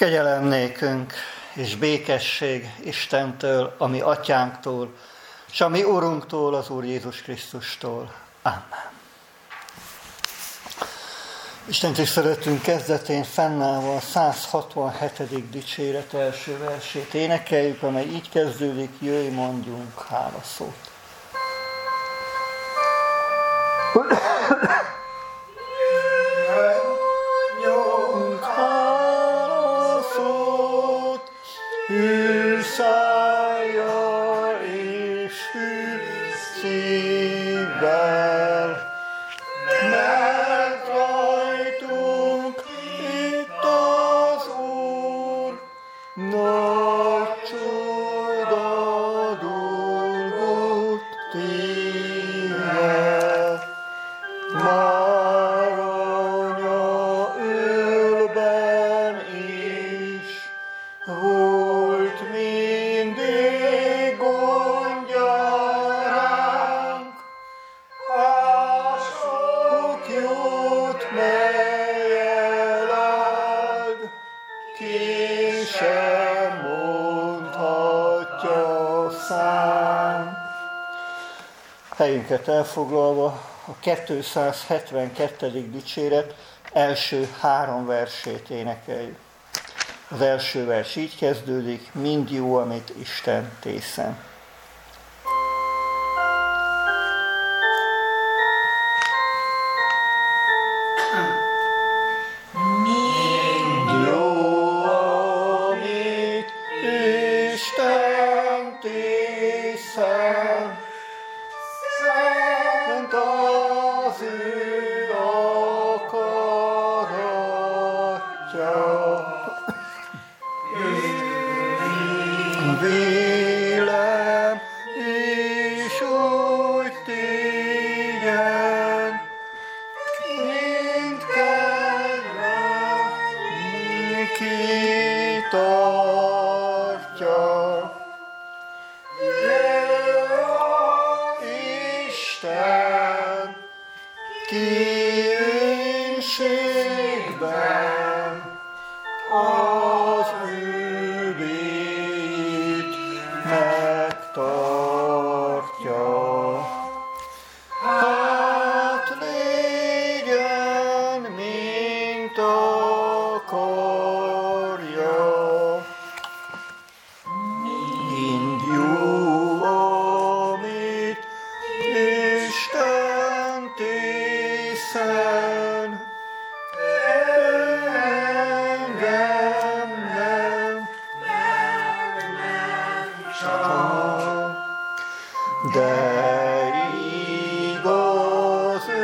Kegyelem nékünk és békesség Istentől, a mi atyánktól, és a mi Urunktól, az Úr Jézus Krisztustól. Amen. Isten tiszteletünk kezdetén fennállva a 167. dicséret első versét énekeljük, amely így kezdődik: jöjj, mondjunk hálaszót. Hű szájjal és hű szívvel, mert rajtunk itt az Úr, nagy csoda dolgot téve. Már anya ölben is volt mindig gondja ránk, a sok jót, melyel áld, ki sem mondhatja szám. Helyünket elfoglalva a 272. dicséret első 3 versét énekeljük. Az első vers így kezdődik: mind jó, amit Isten tészen. Mind jó, amit Isten tészen, szent az ő akaratja. Vélem és úgy téged, mint kedvem kitartja. Isten kiünségben az ő bét megtartja. Hát légyen, mint akarja. Mind jó, amit Isten tészen, engem nem csak. De igaz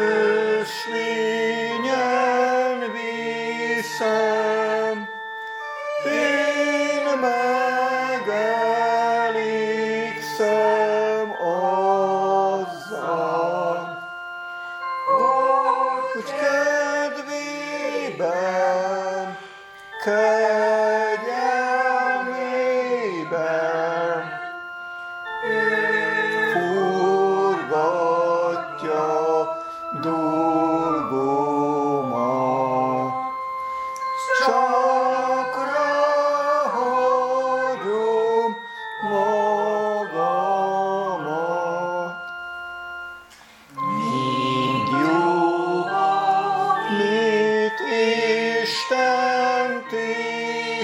ösvényen viszem, én megelégszem azzal, hogy kedvében, kegyelmében forgatja dolgomat. Csak ráhagyom magamat. Mind jó, mit Isten tészen,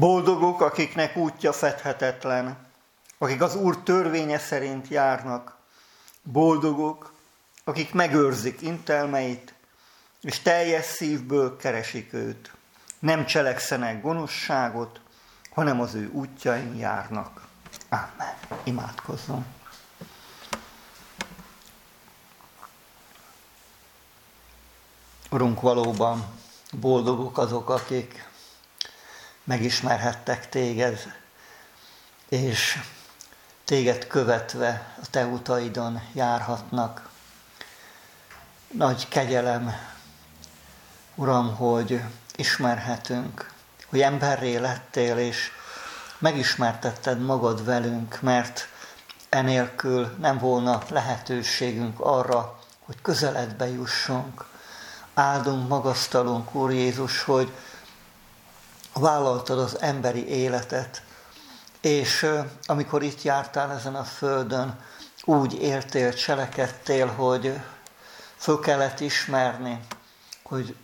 Boldogok, akiknek útja fedhetetlen, akik az Úr törvénye szerint járnak. Boldogok, akik megőrzik intelmeit, és teljes szívből keresik őt. Nem cselekszenek gonoszságot, hanem az ő útjain járnak. Ámen. Imádkozzunk. Urunk, valóban boldogok azok, akik megismerhettek téged, és téged követve a te utaidon járhatnak. Nagy kegyelem, Uram, hogy ismerhetünk, hogy emberré lettél, és megismertetted magad velünk, mert enélkül nem volna lehetőségünk arra, hogy közeledbe jussunk. Áldunk, magasztalunk, Úr Jézus, hogy vállaltad az emberi életet, és amikor itt jártál ezen a földön, úgy éltél, cselekedtél, hogy föl kellett ismerni, hogy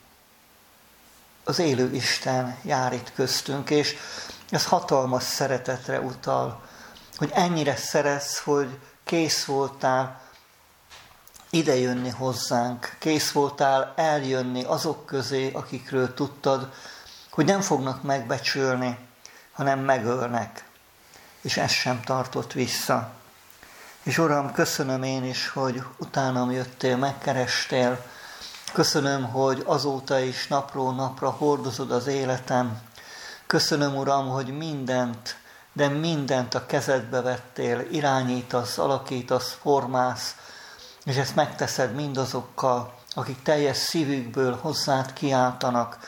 az élő Isten jár itt köztünk, és ez hatalmas szeretetre utal, hogy ennyire szeretsz, hogy kész voltál idejönni hozzánk, kész voltál eljönni azok közé, akikről tudtad, hogy nem fognak megbecsülni, hanem megölnek. És ez sem tartott vissza. És Uram, köszönöm én is, hogy utánam jöttél, megkerestél. Köszönöm, hogy azóta is napról napra hordozod az életem. Köszönöm, Uram, hogy mindent, de mindent a kezedbe vettél, irányítasz, alakítasz, formálsz, és ezt megteszed mindazokkal, akik teljes szívükből hozzád kiáltanak,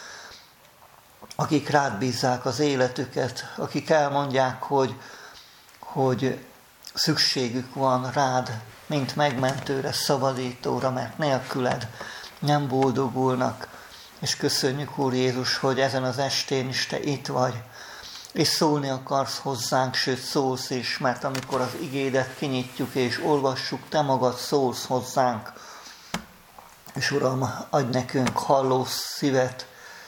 akik rád bízzák az életüket, akik elmondják, hogy szükségük van rád, mint megmentőre, szabadítóra, mert nélküled nem boldogulnak. És köszönjük, Úr Jézus, hogy ezen az estén is te itt vagy, és szólni akarsz hozzánk, sőt szólsz is, mert amikor az igédet kinyitjuk és olvassuk, te magad szólsz hozzánk. És Uram, adj nekünk halló szívet,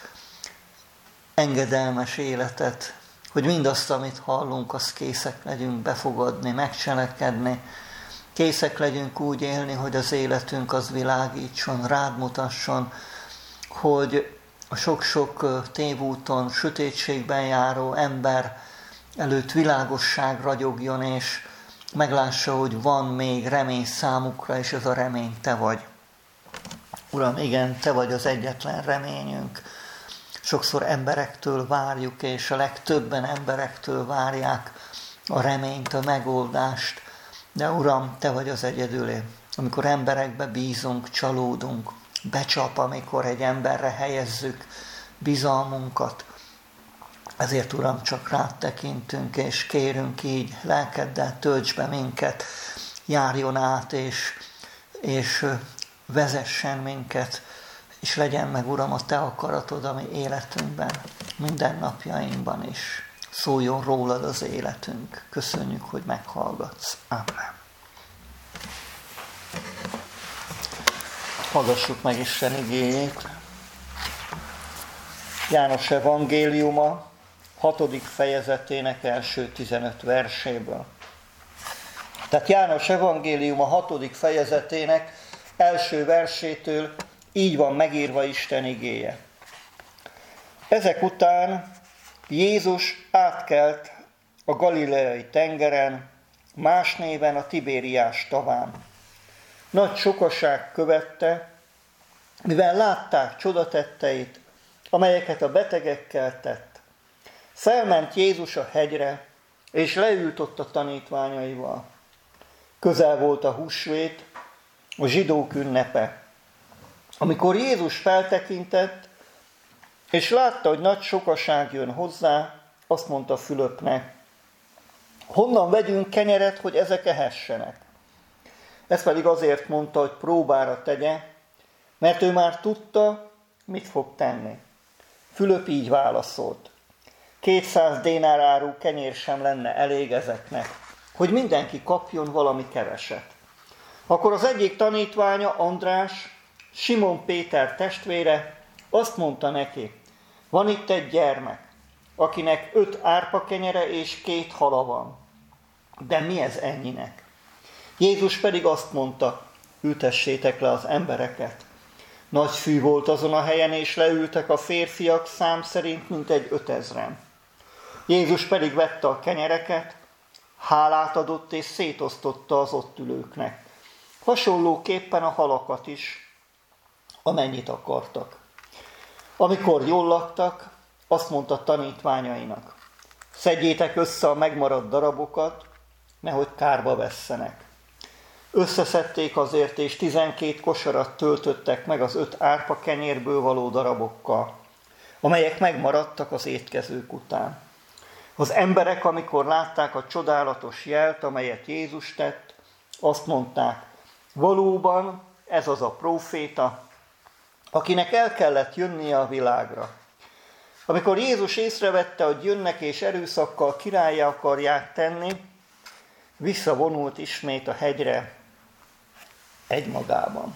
engedelmes életet, hogy mindazt, amit hallunk, azt készek legyünk befogadni, megcselekedni. Készek legyünk úgy élni, hogy az életünk az világítson, rád mutasson, hogy a sok-sok tévúton, sötétségben járó ember előtt világosság ragyogjon, és meglássa, hogy van még remény számukra, és ez a remény te vagy. Uram, igen, te vagy az egyetlen reményünk. Sokszor emberektől várjuk, és a legtöbben emberektől várják a reményt, a megoldást. De Uram, te vagy az egyedülé. Amikor emberekbe bízunk, csalódunk, becsap, amikor egy emberre helyezzük bizalmunkat. Ezért, Uram, csak rád tekintünk, és kérünk így, lelkeddel tölts be minket, járjon át, és vezessen minket, és legyen meg, Uram, a te akaratod a mi életünkben, minden napjainkban is. Szóljon rólad az életünk. Köszönjük, hogy meghallgatsz. Amen. Hallgassuk meg Isten igéjét. János evangéliuma 6. fejezetének első 15 verséből. Tehát János evangéliuma 6. fejezetének első versétől így van megírva Isten igéje. Ezek után Jézus átkelt a Galileai tengeren, más néven a Tibériás taván. Nagy sokaság követte, mivel látták csodatetteit, amelyeket a betegekkel tett. Felment Jézus a hegyre, és leült ott a tanítványaival. Közel volt a húsvét, a zsidók ünnepe. Amikor Jézus feltekintett, és látta, hogy nagy sokaság jön hozzá, azt mondta Fülöpnek, honnan vegyünk kenyeret, hogy ezek ehessenek? Ezt pedig azért mondta, hogy próbára tegye, mert ő már tudta, mit fog tenni. Fülöp így válaszolt, 200 dénár áru kenyér sem lenne elég ezeknek, hogy mindenki kapjon valami keveset. Akkor az egyik tanítványa, András, Simon Péter testvére, azt mondta neki, van itt egy gyermek, akinek 5 árpa kenyere és 2 hala van. De mi ez ennyinek? Jézus pedig azt mondta, ültessétek le az embereket. Nagy fű volt azon a helyen, és leültek a férfiak szám szerint mintegy 5000-en. Jézus pedig vette a kenyereket, hálát adott és szétosztotta az ott ülőknek. Hasonlóképpen a halakat is, amennyit akartak. Amikor jól laktak, azt mondta tanítványainak, szedjétek össze a megmaradt darabokat, nehogy kárba vesszenek. Összeszedték azért, és 12 kosarat töltöttek meg az 5 árpa kenyérből való darabokkal, amelyek megmaradtak az étkezők után. Az emberek, amikor látták a csodálatos jelt, amelyet Jézus tett, azt mondták, valóban ez az a próféta, akinek el kellett jönnie a világra. Amikor Jézus észrevette, hogy jönnek és erőszakkal királlyá akarják tenni, visszavonult ismét a hegyre egymagában.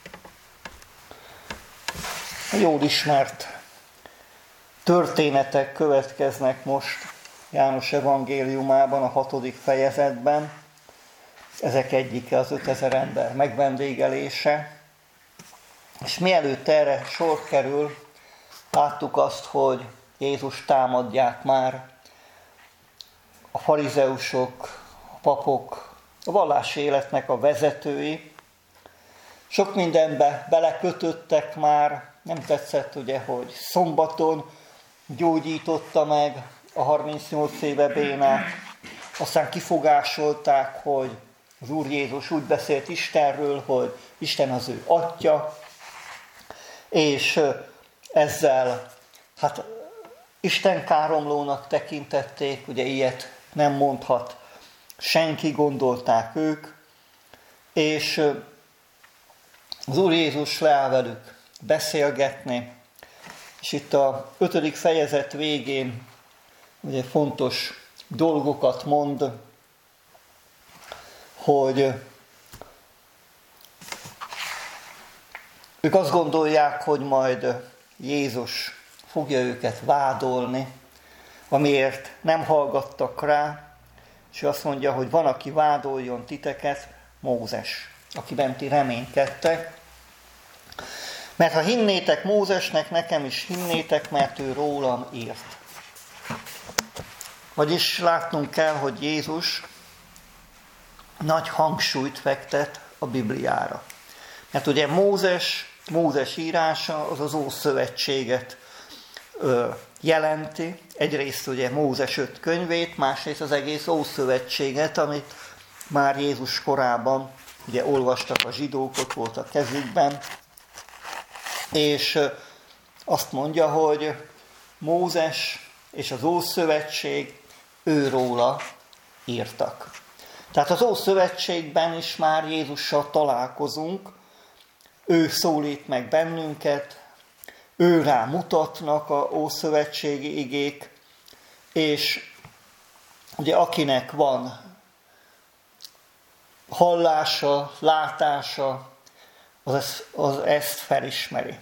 Jól ismert történetek következnek most János evangéliumában, a 6. fejezetben. Ezek egyike az 5000 ember megvendégelése. És mielőtt erre sor kerül, láttuk azt, hogy Jézus támadják már a farizeusok, a papok, a vallási életnek a vezetői. Sok mindenbe belekötöttek már, nem tetszett ugye, hogy szombaton gyógyította meg a 38 éve bénát, aztán kifogásolták, hogy az Úr Jézus úgy beszélt Istenről, hogy Isten az ő atya, és ezzel Isten káromlónak tekintették, ugye ilyet nem mondhat senki, gondolták ők, és az Úr Jézus leáll velük beszélgetni, és itt a 5. fejezet végén ugye fontos dolgokat mond, hogy ők azt gondolják, hogy majd Jézus fogja őket vádolni, amiért nem hallgattak rá, és ő azt mondja, hogy van, aki vádoljon titeket, Mózes, akiben ti reménykedtek. Mert ha hinnétek Mózesnek, nekem is hinnétek, mert ő rólam írt. Vagyis látnunk kell, hogy Jézus nagy hangsúlyt fektet a Bibliára. Mert ugye Mózes írása az az Ószövetséget jelenti. Egyrészt ugye Mózes 5 könyvét, másrészt az egész Ószövetséget, amit már Jézus korában ugye olvastak a zsidók, ott volt a kezükben. És azt mondja, hogy Mózes és az Ószövetség őróla írtak. Tehát az Ószövetségben is már Jézussal találkozunk, ő szólít meg bennünket, ő rá mutatnak a ószövetségi igék, és ugye akinek van hallása, látása, az ezt felismeri.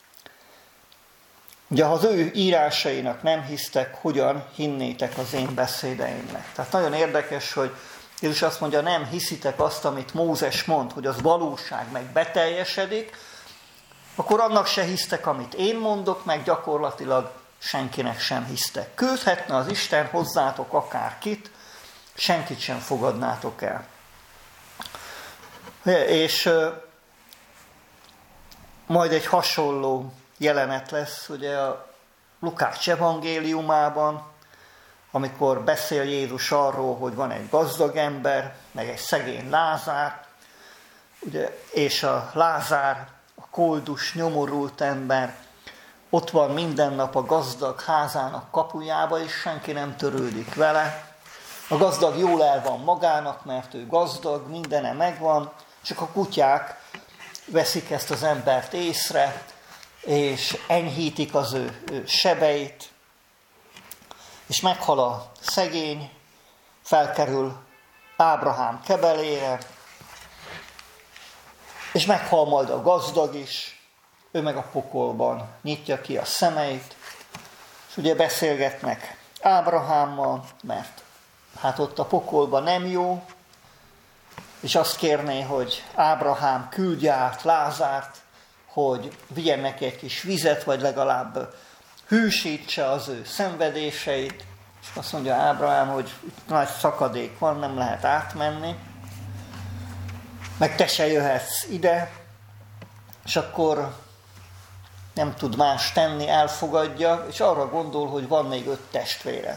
Ugye, ha az ő írásainak nem hisztek, hogyan hinnétek az én beszédeimnek? Tehát nagyon érdekes, hogy Jézus azt mondja, nem hiszitek azt, amit Mózes mond, hogy az valóság, meg beteljesedik, akkor annak se hisztek, amit én mondok, meg gyakorlatilag senkinek sem hisztek. Küldhetne az Isten hozzátok akárkit, senkit sem fogadnátok el. És majd egy hasonló jelenet lesz, ugye a Lukács evangéliumában, amikor beszél Jézus arról, hogy van egy gazdag ember, meg egy szegény Lázár, ugye, és a Lázár, a koldus, nyomorult ember, ott van minden nap a gazdag házának kapujába, és senki nem törődik vele. A gazdag jól el van magának, mert ő gazdag, mindene megvan, csak a kutyák veszik ezt az embert észre, és enyhítik az ő sebeit, és meghal a szegény, felkerül Ábrahám kebelére, és meghal majd a gazdag is, ő meg a pokolban nyitja ki a szemeit, És ugye beszélgetnek Ábrahámmal, mert hát ott a pokolban nem jó, és azt kérné, hogy Ábrahám küldje át Lázárt, hogy vigyen neki egy kis vizet, vagy legalább hűsítse az ő szenvedéseit. És azt mondja Ábrahám, hogy itt nagy szakadék van, nem lehet átmenni, meg te se jöhetsz ide, és akkor nem tud más tenni, elfogadja, és arra gondol, hogy van még 5 testvére.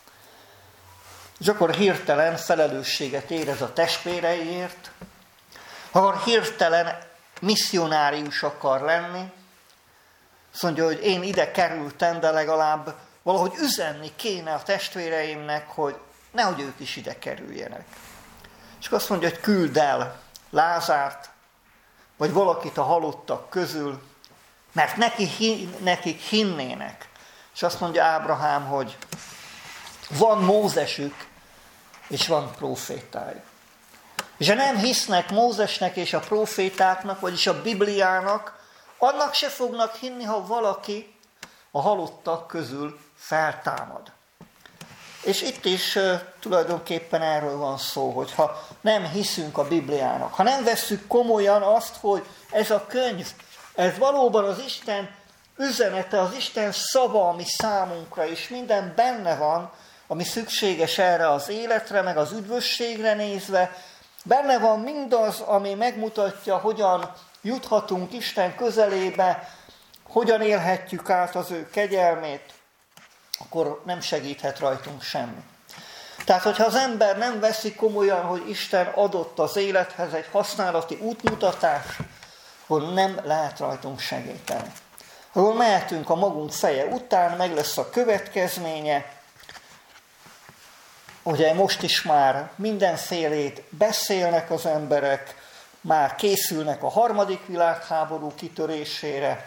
És akkor hirtelen felelősséget érez a testvéreiért, akkor hirtelen misszionárius akar lenni, azt mondja, hogy én ide kerültem, de legalább valahogy üzenni kéne a testvéreimnek, hogy nehogy ők is ide kerüljenek. És azt mondja, hogy küld el Lázárt, vagy valakit a halottak közül, mert nekik hinnének. És azt mondja Ábrahám, hogy van Mózesük, és van prófétájuk. És ha nem hisznek Mózesnek és a prófétáknak, vagyis a Bibliának, annak se fognak hinni, ha valaki a halottak közül feltámad. És itt is tulajdonképpen erről van szó, hogy ha nem hiszünk a Bibliának, ha nem vesszük komolyan azt, hogy ez a könyv, ez valóban az Isten üzenete, az Isten szava, ami számunkra, és minden benne van, ami szükséges erre az életre, meg az üdvösségre nézve, benne van mindaz, ami megmutatja, hogyan juthatunk Isten közelébe, hogyan élhetjük át az ő kegyelmét, akkor nem segíthet rajtunk semmi. Tehát, hogyha az ember nem veszi komolyan, hogy Isten adott az élethez egy használati útmutatást, akkor nem lehet rajtunk segíteni. Akkor mehetünk a magunk feje után, meg lesz a következménye. Ugye most is már mindenfélét beszélnek az emberek, már készülnek a 3. világháború kitörésére.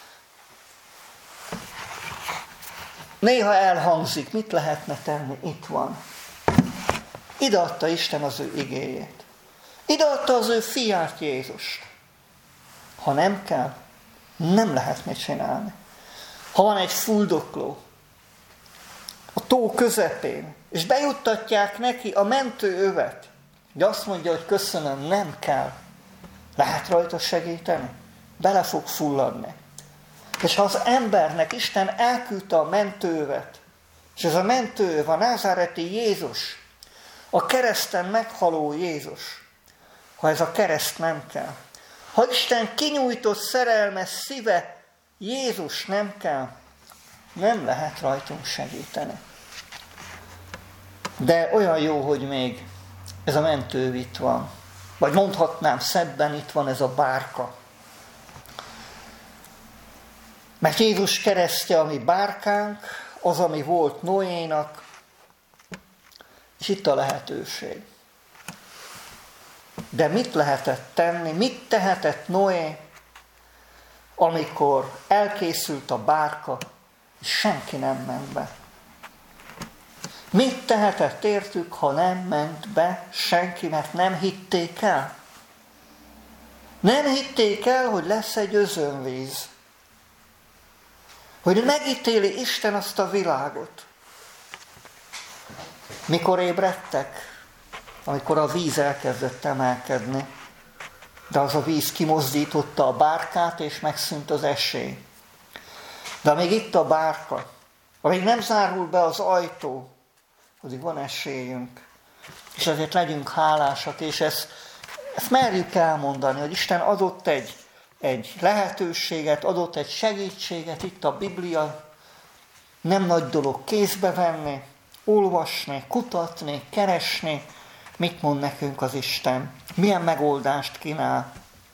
Néha elhangzik, mit lehetne tenni? Itt van. Ide adta Isten az ő igéjét. Ide adta az ő fiát Jézust. Ha nem kell, nem lehet mit csinálni. Ha van egy fuldokló a tó közepén, és bejuttatják neki a mentőövet, de azt mondja, hogy köszönöm, nem kell, lehet rajta segíteni? Bele fog fulladni. És ha az embernek Isten elküldte a mentőövet, és ez a mentőöv a názáreti Jézus, a kereszten meghaló Jézus, ha ez a kereszt nem kell, ha Isten kinyújtott szerelmes szíve Jézus nem kell, nem lehet rajtunk segíteni. De olyan jó, hogy még ez a mentőöv itt van. Vagy mondhatnám szebben, itt van ez a bárka. Mert Jézus keresztje a mi bárkánk, az, ami volt Noénak, és itt a lehetőség. De mit lehetett tenni, mit tehetett Noé, amikor elkészült a bárka, és senki nem ment be? Mit tehetett értük, ha nem ment be senki, mert nem hitték el? Nem hitték el, hogy lesz egy özönvíz. Hogy megítéli Isten azt a világot. Mikor ébredtek? Amikor a víz elkezdett emelkedni. De az a víz kimozdította a bárkát, és megszűnt az esély. De amíg itt a bárka, amíg nem zárul be az ajtó, addig van esélyünk. És ezért legyünk hálásak, és ezt merjük elmondani, hogy Isten adott egy lehetőséget, adott egy segítséget, itt a Biblia, nem nagy dolog kézbe venni, olvasni, kutatni, keresni, mit mond nekünk az Isten, milyen megoldást kínál.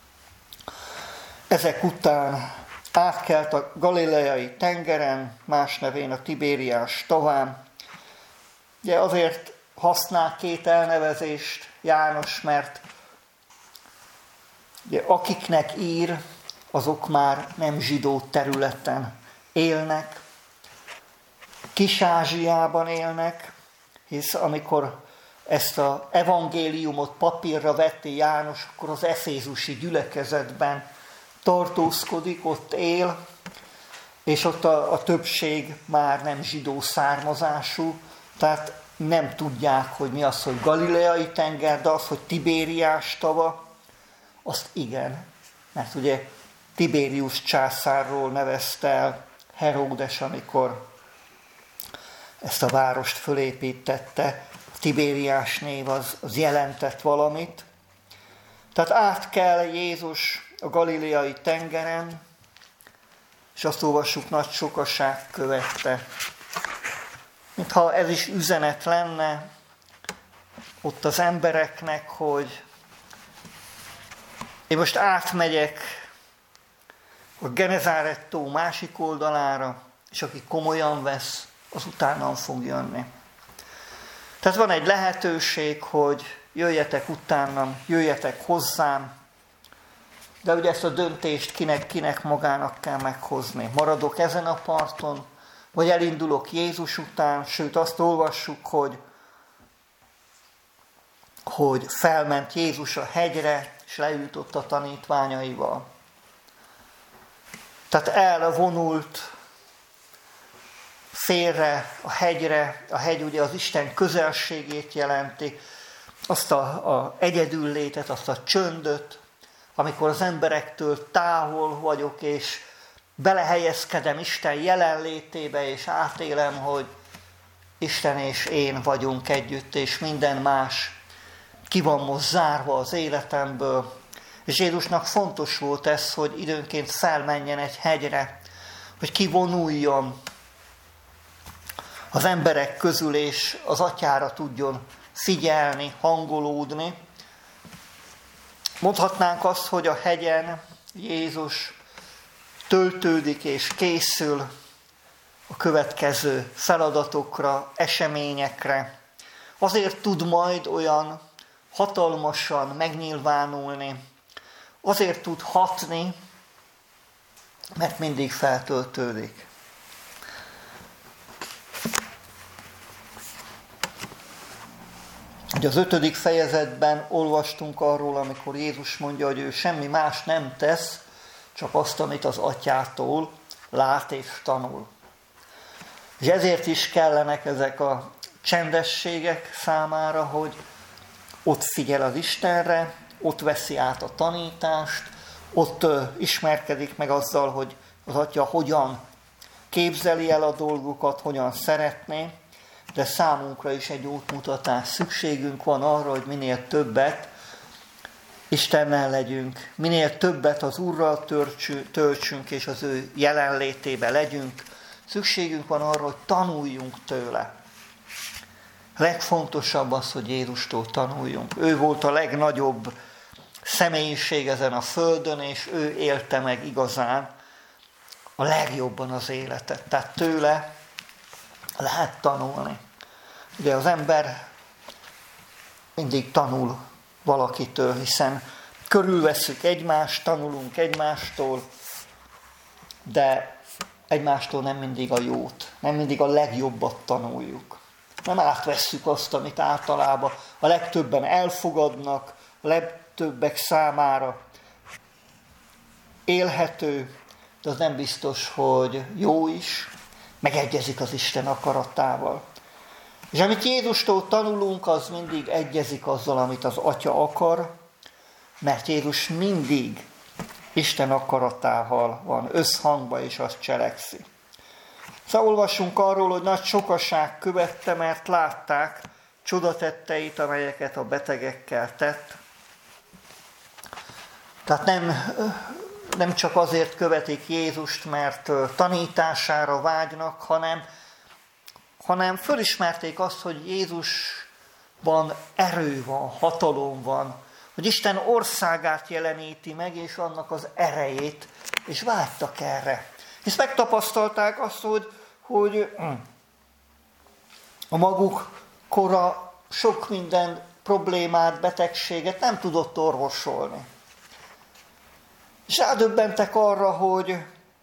Ezek után átkelt a Galileai tengeren, más nevén a Tibériás taván. Ugye azért használ 2 elnevezést János, mert ugye, akiknek ír, azok már nem zsidó területen élnek, Kis-Ázsiában élnek, hisz amikor ezt az evangéliumot papírra vetti János, akkor az efézusi gyülekezetben tartózkodik, ott él, és ott a többség már nem zsidó származású, tehát nem tudják, hogy mi az, hogy Galileai tenger, de az, hogy Tibériás tava, azt igen, mert ugye Tibérius császárról nevezte el Heródes, amikor ezt a várost fölépítette. A Tibériás név az jelentett valamit. Tehát át kell Jézus a Galileai tengeren, és azt olvassuk, nagy sokaság követte. Mintha ez is üzenet lenne ott az embereknek, hogy én most átmegyek a Genezáret-tó másik oldalára, és aki komolyan vesz, az utánam fog jönni. Tehát van egy lehetőség, hogy jöjjetek utánam, jöjjetek hozzám, de ugye ezt a döntést kinek magának kell meghozni. Maradok ezen a parton, vagy elindulok Jézus után, sőt azt olvassuk, hogy felment Jézus a hegyre, és leült ott a tanítványaival. Tehát elvonult félre a hegyre, a hegy ugye az Isten közelségét jelenti, azt a egyedüllétet, azt a csöndöt, amikor az emberektől távol vagyok, és belehelyezkedem Isten jelenlétébe, és átélem, hogy Isten és én vagyunk együtt, és minden más ki van most zárva az életemből. És Jézusnak fontos volt ez, hogy időnként felmenjen egy hegyre, hogy kivonuljon az emberek közül, és az atyára tudjon figyelni, hangolódni. Mondhatnánk azt, hogy a hegyen Jézus töltődik és készül a következő feladatokra, eseményekre. Azért tud majd olyan hatalmasan megnyilvánulni, azért tud hatni, mert mindig feltöltődik. Ugye az 5. fejezetben olvastunk arról, amikor Jézus mondja, hogy ő semmi más nem tesz, csak azt, amit az atyától lát és tanul. És ezért is kellenek ezek a csendességek számára, hogy ott figyel az Istenre, ott veszi át a tanítást, ott ismerkedik meg azzal, hogy az atya hogyan képzeli el a dolgokat, hogyan szeretné, de számunkra is egy útmutatás. Szükségünk van arra, hogy minél többet Istennel legyünk, minél többet az Úrral töltsünk, és az ő jelenlétébe legyünk. Szükségünk van arra, hogy tanuljunk tőle. A legfontosabb az, hogy Jézustól tanuljunk. Ő volt a legnagyobb személyiség ezen a földön, és ő élte meg igazán a legjobban az életet. Tehát tőle lehet tanulni. Ugye az ember mindig tanul valakitől, hiszen körülvesszük egymást, tanulunk egymástól, de egymástól nem mindig a jót, nem mindig a legjobbat tanuljuk. Nem átvesszük azt, amit általában a legtöbben elfogadnak, a legtöbbek számára élhető, de az nem biztos, hogy jó is, megegyezik az Isten akaratával. És amit Jézustól tanulunk, az mindig egyezik azzal, amit az Atya akar, mert Jézus mindig Isten akaratával van összhangban, és azt cselekszi. Szóval olvassunk arról, hogy nagy sokaság követte, mert látták csodatetteit, amelyeket a betegekkel tett. Tehát nem csak azért követik Jézust, mert tanítására vágynak, hanem fölismerték azt, hogy Jézusban erő van, hatalom van, hogy Isten országát jeleníti meg, és annak az erejét, és vágytak erre. És megtapasztalták azt, hogy a maguk kora sok minden problémát, betegséget nem tudott orvosolni. És rádöbbentek arra, hogy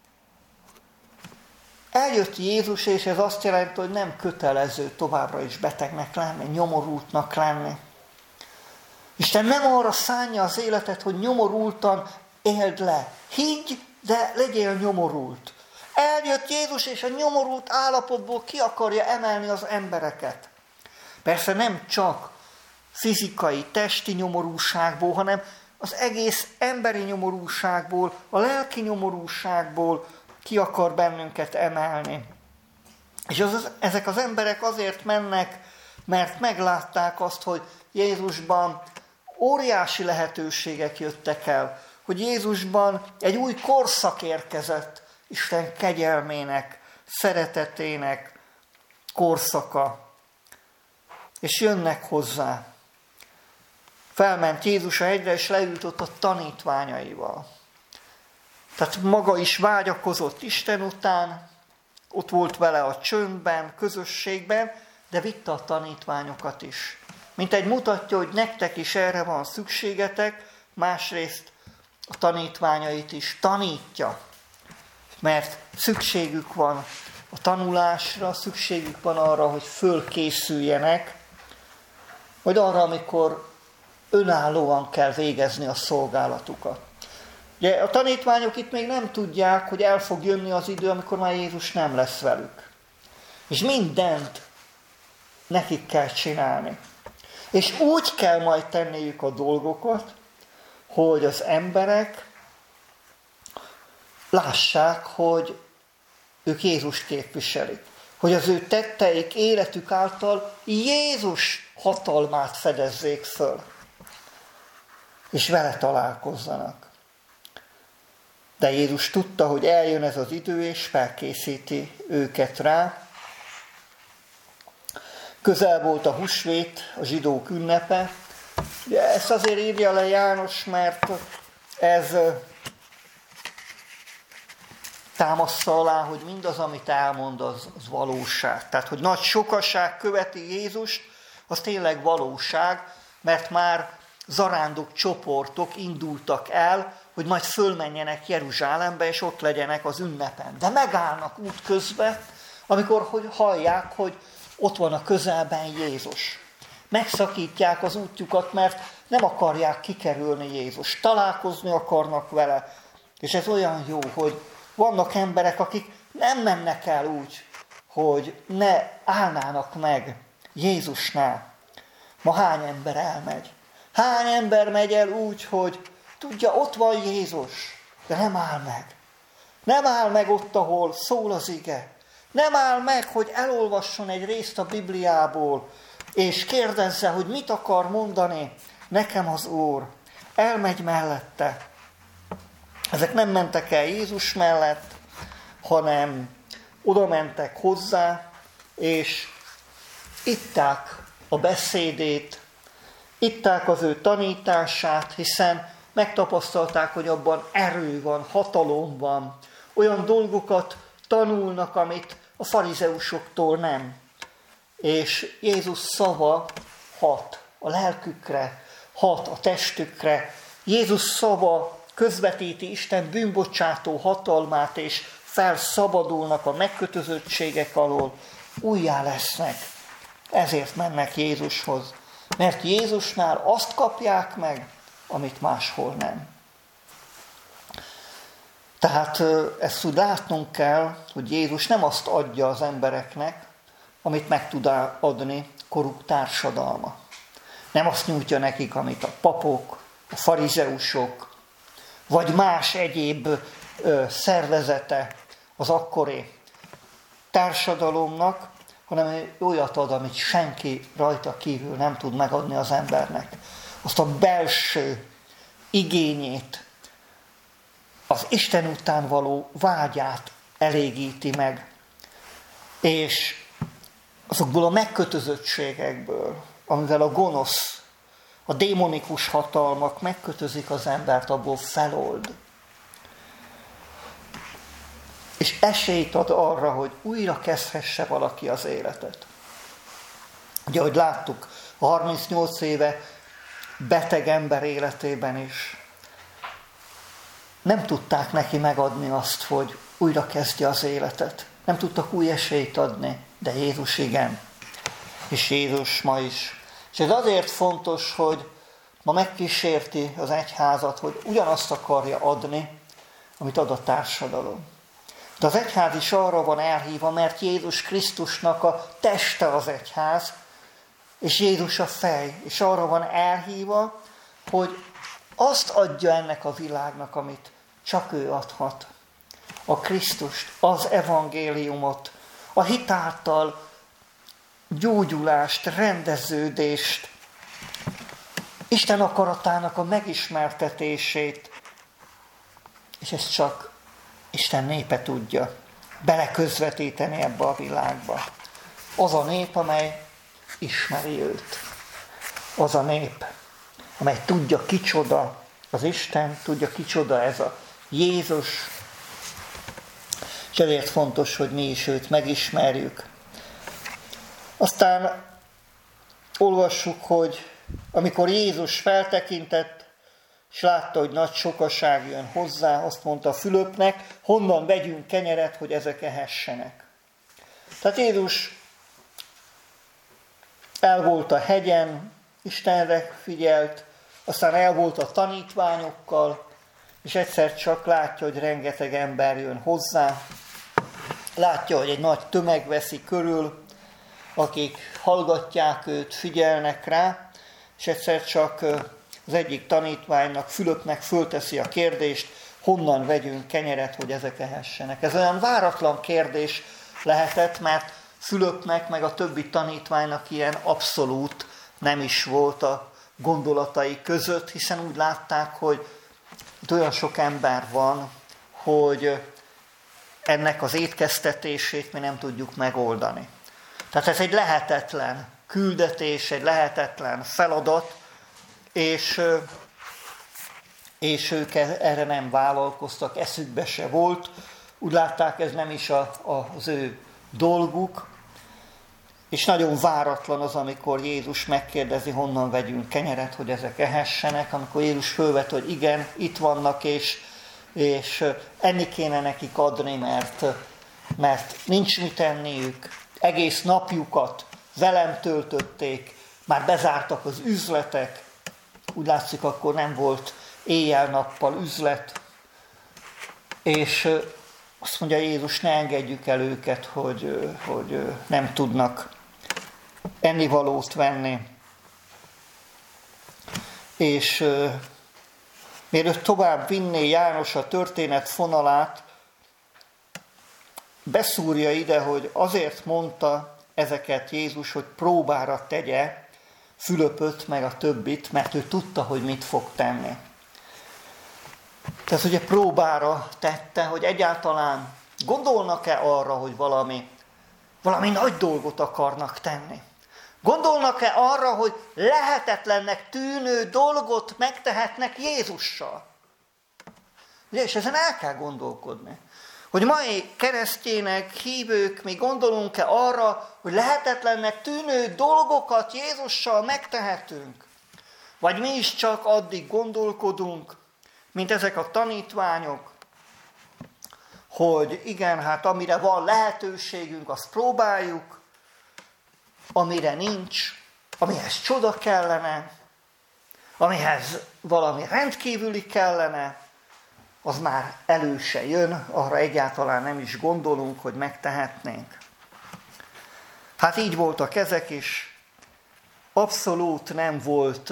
eljött Jézus, és ez azt jelenti, hogy nem kötelező továbbra is betegnek lenni, nyomorultnak lenni. Isten nem arra szánja az életet, hogy nyomorultan éld le. Higgy, de legyél nyomorult. Eljött Jézus, és a nyomorult állapotból ki akarja emelni az embereket. Persze nem csak fizikai, testi nyomorúságból, hanem az egész emberi nyomorúságból, a lelki nyomorúságból ki akar bennünket emelni. És ezek az emberek azért mennek, mert meglátták azt, hogy Jézusban óriási lehetőségek jöttek el, hogy Jézusban egy új korszak érkezett, Isten kegyelmének, szeretetének korszaka. És jönnek hozzá. Felment Jézus a hegyre, és leült ott a tanítványaival. Tehát maga is vágyakozott Isten után, ott volt vele a csöndben, közösségben, de vitte a tanítványokat is. Mint egy mutatja, hogy nektek is erre van szükségetek, másrészt a tanítványait is tanítja, mert szükségük van a tanulásra, szükségük van arra, hogy fölkészüljenek, vagy arra, amikor önállóan kell végezni a szolgálatukat. Ugye a tanítványok itt még nem tudják, hogy el fog jönni az idő, amikor már Jézus nem lesz velük. És mindent nekik kell csinálni. És úgy kell majd tenniük a dolgokat, hogy az emberek lássák, hogy ők Jézust képviselik. Hogy az ő tetteik, életük által Jézus hatalmát fedezzék föl. És vele találkozzanak. De Jézus tudta, hogy eljön ez az idő, és felkészíti őket rá. Közel volt a húsvét, a zsidók ünnepe. De ezt azért írja le János, mert ez támaszza alá, hogy mindaz, amit elmond, az valóság. Tehát, hogy nagy sokaság követi Jézust, az tényleg valóság, mert már zarándok csoportok indultak el, hogy majd fölmenjenek Jeruzsálembe, és ott legyenek az ünnepen. De megállnak útközben, amikor hallják, hogy ott van a közelben Jézus. Megszakítják az útjukat, mert nem akarják kikerülni Jézus. Találkozni akarnak vele. És ez olyan jó, hogy vannak emberek, akik nem mennek el úgy, hogy ne állnának meg Jézusnál. Ma hány ember elmegy? Hány ember megy el úgy, hogy tudja, ott van Jézus, de nem áll meg. Nem áll meg ott, ahol szól az ige. Nem áll meg, hogy elolvasson egy részt a Bibliából, és kérdezze, hogy mit akar mondani nekem az Úr. Elmegy mellette. Ezek nem mentek el Jézus mellett, hanem oda mentek hozzá, és itták a beszédét, itták az ő tanítását, hiszen megtapasztalták, hogy abban erő van, hatalom van. Olyan dolgokat tanulnak, amit a farizeusoktól nem. És Jézus szava hat a lelkükre, hat a testükre. Jézus szava közvetíti Isten bűnbocsátó hatalmát, és felszabadulnak a megkötözöttségek alól, újjá lesznek. Ezért mennek Jézushoz. Mert Jézusnál azt kapják meg, amit máshol nem. Tehát ezt úgy látnunk kell, hogy Jézus nem azt adja az embereknek, amit meg tud adni koruk társadalma. Nem azt nyújtja nekik, amit a papok, a farizeusok, vagy más egyéb szervezete az akkori társadalomnak, hanem olyat ad, amit senki rajta kívül nem tud megadni az embernek. Azt a belső igényét, az Isten után való vágyát elégíti meg. És azokból a megkötözöttségekből, amivel a gonosz, a démonikus hatalmak megkötözik az embert, abból felold. És esélyt ad arra, hogy újra kezdhesse valaki az életet. Ugye, ahogy láttuk, a 38 éve beteg ember életében is nem tudták neki megadni azt, hogy újra kezdje az életet. Nem tudtak új esélyt adni, de Jézus igen. És Jézus ma is. És ez azért fontos, hogy ma megkísérti az egyházat, hogy ugyanazt akarja adni, amit ad a társadalom. De az egyház is arra van elhívva, mert Jézus Krisztusnak a teste az egyház, és Jézus a fej, és arra van elhívva, hogy azt adja ennek a világnak, amit csak ő adhat. A Krisztust, az evangéliumot, a hit által gyógyulást, rendeződést, Isten akaratának a megismertetését, és ezt csak Isten népe tudja beleközvetíteni ebbe a világba. Az a nép, amely ismeri őt. Az a nép, amely tudja kicsoda az Isten, tudja kicsoda ez a Jézus, és ezért fontos, hogy mi is őt megismerjük. Aztán olvassuk, hogy amikor Jézus feltekintett, és látta, hogy nagy sokaság jön hozzá, azt mondta Fülöpnek, honnan vegyünk kenyeret, hogy ezek ehessenek. Tehát Jézus el volt a hegyen, Istenre figyelt, aztán el volt a tanítványokkal, és egyszer csak látja, hogy rengeteg ember jön hozzá, látja, hogy egy nagy tömeg veszi körül, akik hallgatják őt, figyelnek rá, és egyszer csak az egyik tanítványnak, Fülöpnek fölteszi a kérdést, honnan vegyünk kenyeret, hogy ezek ehessenek. Ez olyan váratlan kérdés lehetett, mert Fülöpnek, meg a többi tanítványnak ilyen abszolút nem is volt a gondolatai között, hiszen úgy látták, hogy itt olyan sok ember van, hogy ennek az étkeztetését mi nem tudjuk megoldani. Tehát ez egy lehetetlen küldetés, egy lehetetlen feladat, és ők erre nem vállalkoztak, eszükbe se volt. Úgy látták, ez nem is az ő dolguk, és nagyon váratlan az, amikor Jézus megkérdezi, honnan vegyünk kenyeret, hogy ezek ehessenek, amikor Jézus fölvet, hogy igen, itt vannak, és enni kéne nekik adni, mert nincs mit enniük, egész napjukat velem töltötték, már bezártak az üzletek, úgy látszik, akkor nem volt éjjel-nappal üzlet, és azt mondja Jézus, ne engedjük el őket, hogy nem tudnak ennivalót venni. És mielőtt tovább vinné János a történet fonalát, beszúrja ide, hogy azért mondta ezeket Jézus, hogy próbára tegye Fülöpöt meg a többit, mert ő tudta, hogy mit fog tenni. Tehát ugye próbára tette, hogy egyáltalán gondolnak-e arra, hogy valami nagy dolgot akarnak tenni. Gondolnak-e arra, hogy lehetetlennek tűnő dolgot megtehetnek Jézussal? Ugye, és ezen el kell gondolkodni. Hogy mai keresztjének, hívők, mi gondolunk-e arra, hogy lehetetlennek tűnő dolgokat Jézussal megtehetünk? Vagy mi is csak addig gondolkodunk, mint ezek a tanítványok, hogy igen, hát amire van lehetőségünk, azt próbáljuk, amire nincs, amihez csoda kellene, amihez valami rendkívüli kellene, az már elő se jön, arra egyáltalán nem is gondolunk, hogy megtehetnénk. Hát így voltak ezek is. Abszolút nem volt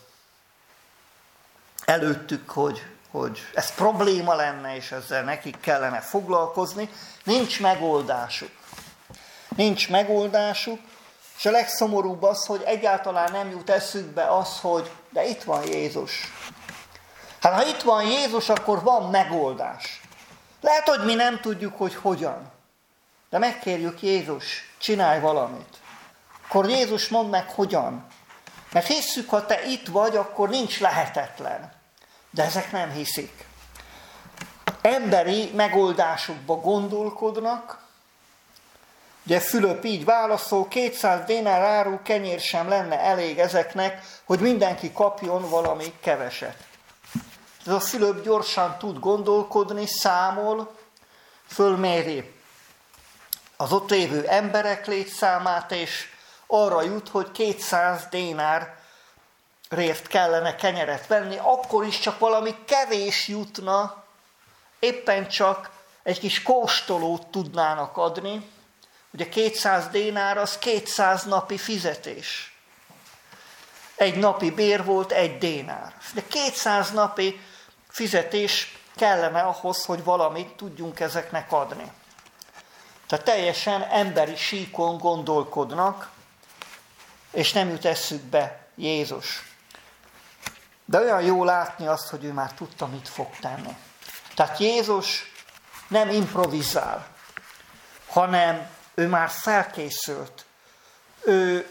előttük, hogy ez probléma lenne, és ezzel nekik kellene foglalkozni. Nincs megoldásuk. Nincs megoldásuk, és a legszomorúbb az, hogy egyáltalán nem jut eszükbe az, hogy de itt van Jézus. Hát ha itt van Jézus, akkor van megoldás. Lehet, hogy mi nem tudjuk, hogy hogyan. De megkérjük Jézus, csinálj valamit. Akkor Jézus mond meg, hogyan. Mert hisszük, ha te itt vagy, akkor nincs lehetetlen. De ezek nem hiszik. Emberi megoldásokba gondolkodnak. Ugye Fülöp így válaszol, 200 dénár áru kenyér sem lenne elég ezeknek, hogy mindenki kapjon valami keveset. Ez a Fülöp gyorsan tud gondolkodni, számol, fölméri az ott lévő emberek létszámát, és arra jut, hogy 200 dénárért kellene kenyeret venni, akkor is csak valami kevés jutna, éppen csak egy kis kóstolót tudnának adni. Ugye 200 dénár az 200 napi fizetés. Egy napi bér volt 1 dénár. De 200 napi fizetés kellene ahhoz, hogy valamit tudjunk ezeknek adni. Tehát teljesen emberi síkon gondolkodnak, és nem jut eszükbe Jézus. De olyan jó látni azt, hogy ő már tudta, mit fog tenni. Tehát Jézus nem improvizál, hanem ő már felkészült. Ő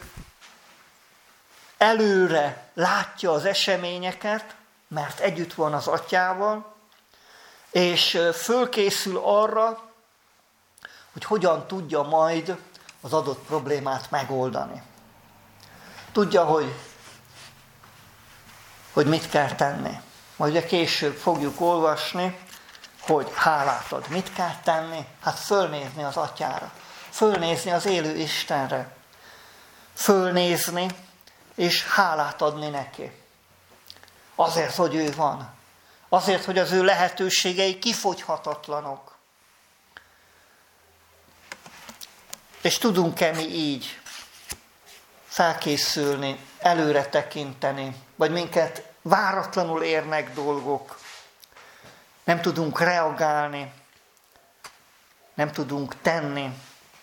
előre látja az eseményeket, mert együtt van az atyával, és fölkészül arra, hogy hogyan tudja majd az adott problémát megoldani. Tudja, hogy mit kell tenni. Majd ugye később fogjuk olvasni, hogy hálát ad. Mit kell tenni? Hát fölnézni az atyára. Fölnézni az élő Istenre. Fölnézni, és hálát adni neki. Azért, hogy ő van. Azért, hogy az ő lehetőségei kifogyhatatlanok. És tudunk-e mi így felkészülni, előre tekinteni, vagy minket váratlanul érnek dolgok, nem tudunk reagálni, nem tudunk tenni,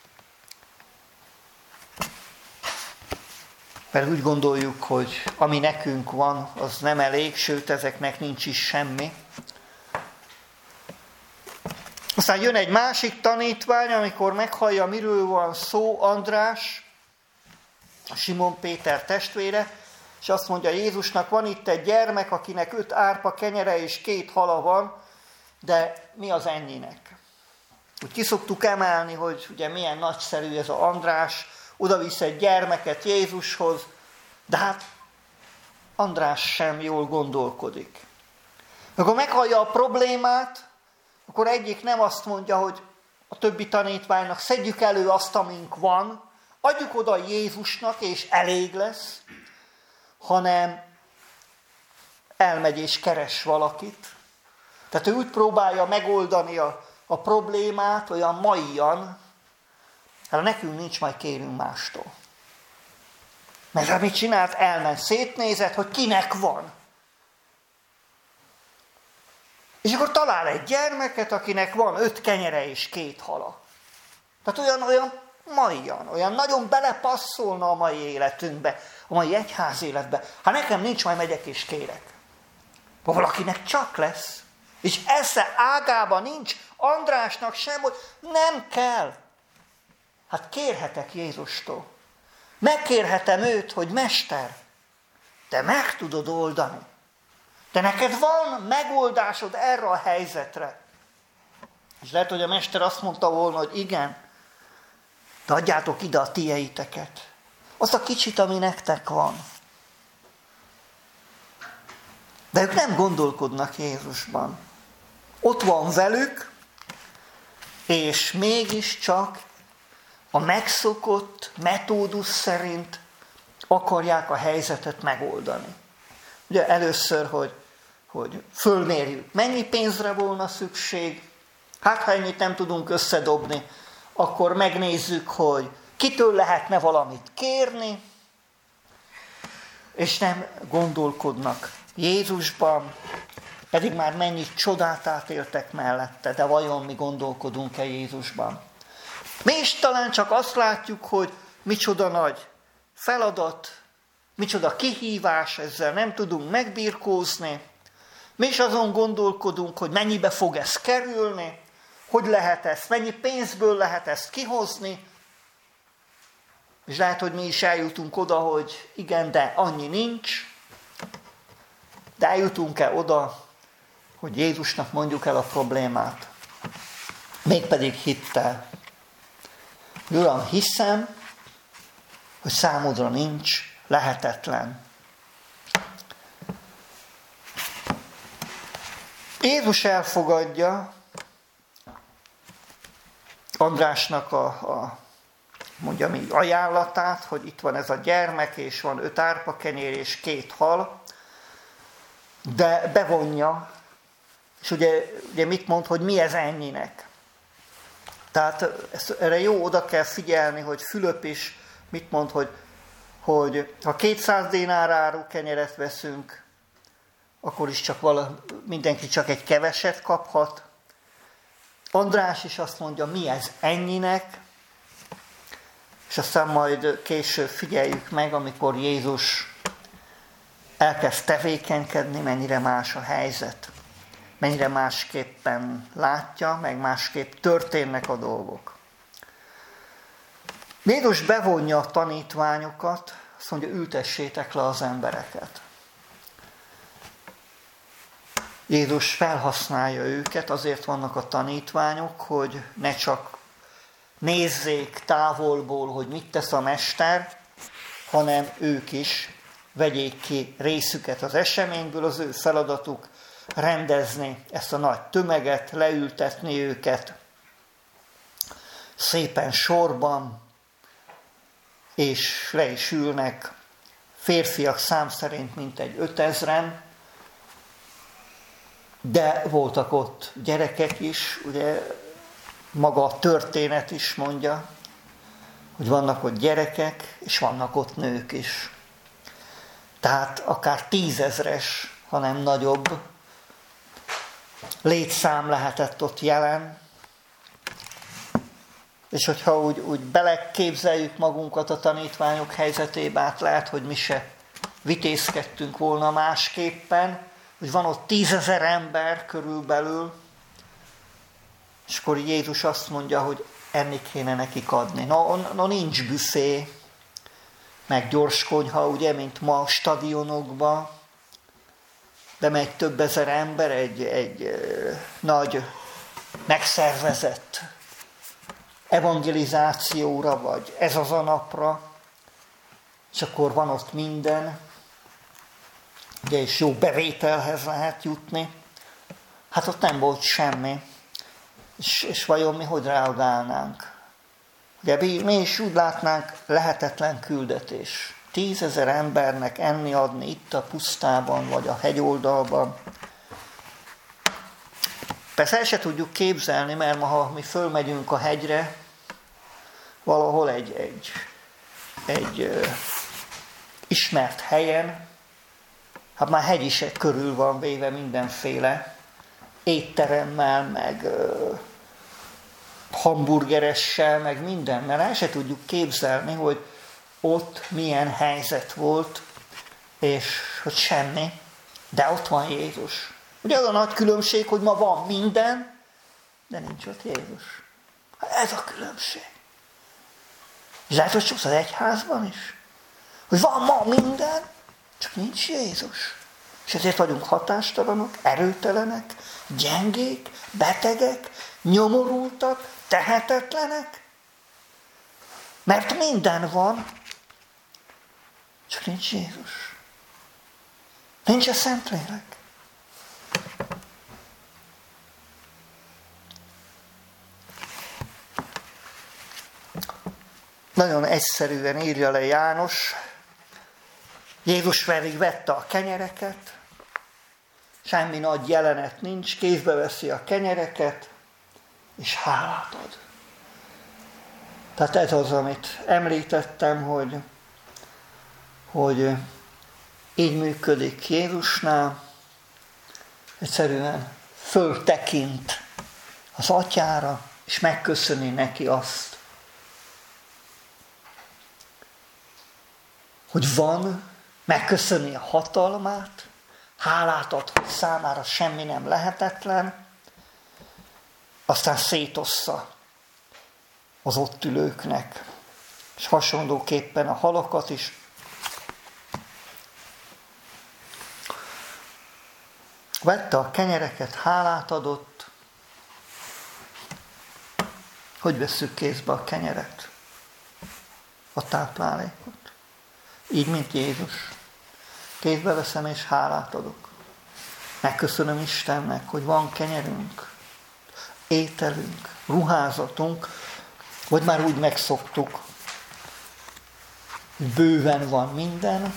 mert úgy gondoljuk, hogy ami nekünk van, az nem elég, sőt, ezeknek nincs is semmi. Aztán jön egy másik tanítvány, amikor meghallja, miről van szó, András, Simon Péter testvére, és azt mondja Jézusnak, van itt egy gyermek, akinek 5 árpa kenyere és 2 hala van, de mi az ennyinek? Úgy ki szoktuk emelni, hogy ugye milyen nagyszerű ez a András, oda visz egy gyermeket Jézushoz, de hát András sem jól gondolkodik. Akkor meghallja a problémát, akkor egyik nem azt mondja, hogy a többi tanítványnak szedjük elő azt, amink van, adjuk oda Jézusnak, és elég lesz, hanem elmegy és keres valakit. Tehát ő úgy próbálja megoldani a problémát, olyan maian, hát nekünk nincs, majd kérünk mástól. Mert mit csinált? Elment, szétnézett, hogy kinek van. És akkor talál egy gyermeket, akinek van 5 kenyere és 2 hala. Tehát olyan maian, olyan nagyon belepasszolna a mai életünkbe, a mai egyház életbe. Ha nekem nincs, majd megyek és kérek. Ha valakinek csak lesz, és esze ágában nincs, Andrásnak sem, hogy nem kell. Hát kérhetek Jézustól. Megkérhetem őt, hogy Mester, te meg tudod oldani. De neked van megoldásod erre a helyzetre. És lehet, hogy a Mester azt mondta volna, hogy igen, de adjátok ide a tieiteket. Azt a kicsit, ami nektek van. De ők nem gondolkodnak Jézusban. Ott van velük, és mégiscsak a megszokott metódus szerint akarják a helyzetet megoldani. Ugye először, hogy fölmérjük, mennyi pénzre volna szükség, hát ha ennyit nem tudunk összedobni, akkor megnézzük, hogy kitől lehetne valamit kérni, és nem gondolkodnak Jézusban, pedig már mennyi csodát átéltek mellette, de vajon mi gondolkodunk-e Jézusban? Mi is talán csak azt látjuk, hogy micsoda nagy feladat, micsoda kihívás, ezzel nem tudunk megbirkózni. Mi is azon gondolkodunk, hogy mennyibe fog ez kerülni, hogy lehet ezt, mennyi pénzből lehet ezt kihozni. És lehet, hogy mi is eljutunk oda, hogy igen, de annyi nincs. De eljutunk-e oda, hogy Jézusnak mondjuk el a problémát? Mégpedig hittel. Uram, hiszem, hogy számodra nincs, lehetetlen. Jézus elfogadja Andrásnak mondja mi, ajánlatát, hogy itt van ez a gyermek, és van 5 árpakenyér és 2 hal, de bevonja, és ugye mit mond, hogy mi ez ennyinek? Tehát erre jó oda kell figyelni, hogy Fülöp is mit mond, hogy ha 200 dénár áru kenyeret veszünk, akkor is mindenki csak egy keveset kaphat. András is azt mondja, mi ez ennyinek, és aztán majd később figyeljük meg, amikor Jézus elkezd tevékenykedni, mennyire más a helyzet, mennyire másképpen látja, meg másképp történnek a dolgok. Jézus bevonja a tanítványokat, azt mondja, ültessétek le az embereket. Jézus felhasználja őket, azért vannak a tanítványok, hogy ne csak nézzék távolból, hogy mit tesz a mester, hanem ők is vegyék ki részüket az eseményből, az ő feladatuk rendezni ezt a nagy tömeget, leültetni őket szépen sorban, és le is ülnek, férfiak szám szerint mintegy 5000-en, de voltak ott gyerekek is, ugye maga a történet is mondja, hogy vannak ott gyerekek, és vannak ott nők is. Tehát akár 10 000-es, hanem nagyobb létszám lehetett ott jelen. És hogyha úgy beleképzeljük magunkat a tanítványok helyzetébe, át lehet, hogy mi se vitézkedtünk volna másképpen, hogy van ott 10 000 ember körülbelül, és akkor Jézus azt mondja, hogy enni kéne nekik adni. No, nincs büfé, meg gyors konyha, ugye, mint ma a stadionokban. Bemegy több ezer ember egy nagy megszervezett evangelizációra, vagy ez az a napra, és akkor van ott minden, ugye, és jó bevételhez lehet jutni. Hát ott nem volt semmi. És vajon mi hogy reagálnánk? Ugye mi is úgy látnánk, lehetetlen küldetés. 10 000 embernek enni adni itt a pusztában, vagy a hegyoldalban. Persze el se tudjuk képzelni, mert ma, ha mi fölmegyünk a hegyre, valahol egy ismert helyen, hát már hegy is körül van véve mindenféle étteremmel, meg hamburgeressel, meg mindennel. El se tudjuk képzelni, hogy ott milyen helyzet volt, és hogy semmi, de ott van Jézus. Ugye az a nagy különbség, hogy ma van minden, de nincs ott Jézus. Ez a különbség. És lehet, hogy az egyházban is. Hogy van ma minden, csak nincs Jézus. És ezért vagyunk hatástalanok, erőtelenek, gyengék, betegek, nyomorultak, tehetetlenek. Mert minden van, csak nincs Jézus. Nincs a Szentlélek. Nagyon egyszerűen írja le János. Jézus pedig vette a kenyereket, semmi nagy jelenet nincs, kézbe veszi a kenyereket, és hálát ad. Tehát ez az, amit említettem, hogy így működik Jézusnál, egyszerűen föltekint az atyára, és megköszöni neki azt, hogy van, megköszöni a hatalmát, hálát ad, hogy számára semmi nem lehetetlen, aztán szétossza az ott ülőknek, és hasonlóképpen a halakat is. Vette a kenyereket, hálát adott. Hogy vesszük kézbe a kenyeret? A táplálékot. Így, mint Jézus. Kézbe veszem és hálát adok. Megköszönöm Istennek, hogy van kenyerünk, ételünk, ruházatunk, vagy már úgy megszoktuk, hogy bőven van minden,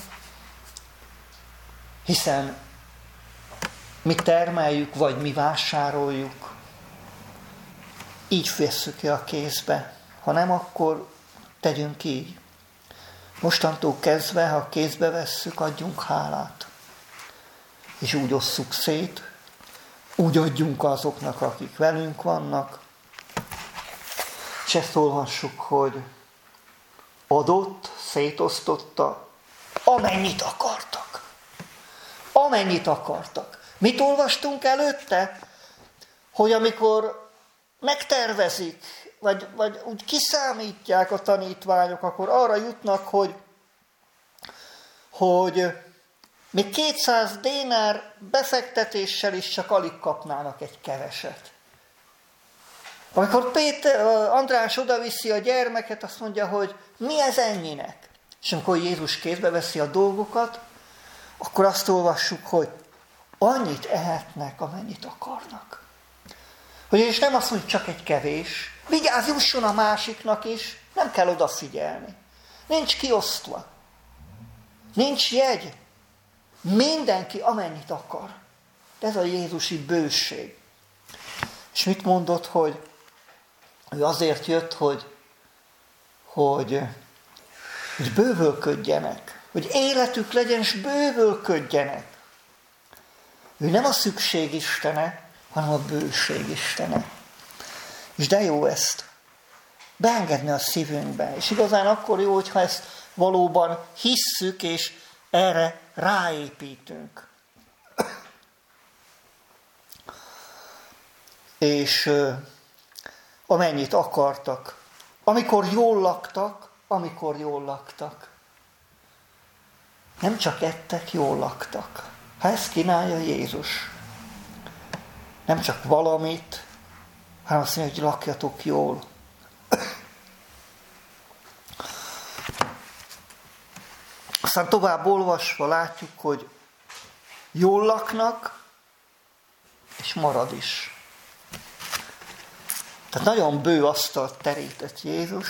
hiszen mi termeljük, vagy mi vásároljuk. így vesszük ki a kézbe. Ha nem, akkor tegyünk így. Mostantól kezdve, ha kézbe vesszük, adjunk hálát. És úgy osszuk szét, úgy adjunk azoknak, akik velünk vannak. És ezt olvassuk, hogy adott, szétosztotta, amennyit akartak. Amennyit akartak. Mit olvastunk előtte? Hogy amikor megtervezik, vagy úgy kiszámítják a tanítványok, akkor arra jutnak, hogy még 200 dénár befektetéssel is csak alig kapnának egy keveset. Amikor András odaviszi a gyermeket, azt mondja, hogy mi ez ennyinek? És amikor Jézus kézbe veszi a dolgokat, akkor azt olvassuk, hogy annyit ehetnek, amennyit akarnak. És nem azt mondja, csak egy kevés. Vigyázz, jusson a másiknak is, nem kell odafigyelni. Nincs kiosztva. Nincs jegy. Mindenki amennyit akar. Ez a jézusi bőség. És mit mondott, hogy ő azért jött, hogy bővölködjenek. Hogy életük legyen, és bővölködjenek. Ő nem a szükség istene, hanem a bőség istene. És de jó ezt beengedni a szívünkbe. És igazán akkor jó, hogyha ezt valóban hisszük, és erre ráépítünk. És amennyit akartak, amikor jól laktak, nem csak ettek, jól laktak. Ha ezt kínálja Jézus, nem csak valamit, hanem azt mondja, hogy lakjatok jól. Aztán tovább olvasva látjuk, hogy jól laknak, és marad is. Tehát nagyon bő asztalt terített Jézus.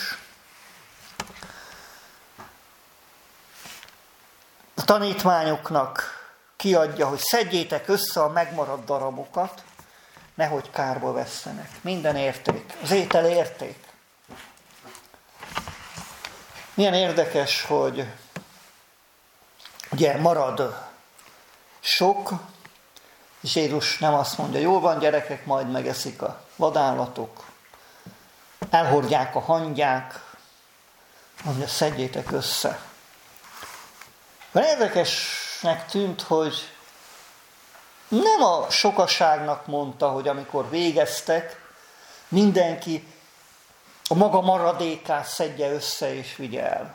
A tanítványoknak kiadja, hogy szedjétek össze a megmaradt darabokat, nehogy kárba vesszenek. Minden érték. Az étel érték. Milyen érdekes, hogy ugye marad sok, és Jézus nem azt mondja, jól van gyerekek, majd megeszik a vadállatok, elhordják a hangyák, mondja, szedjétek össze. Mert érdekesnek tűnt, hogy nem a sokaságnak mondta, hogy amikor végeztek, mindenki a maga maradékát szedje össze és vigye el.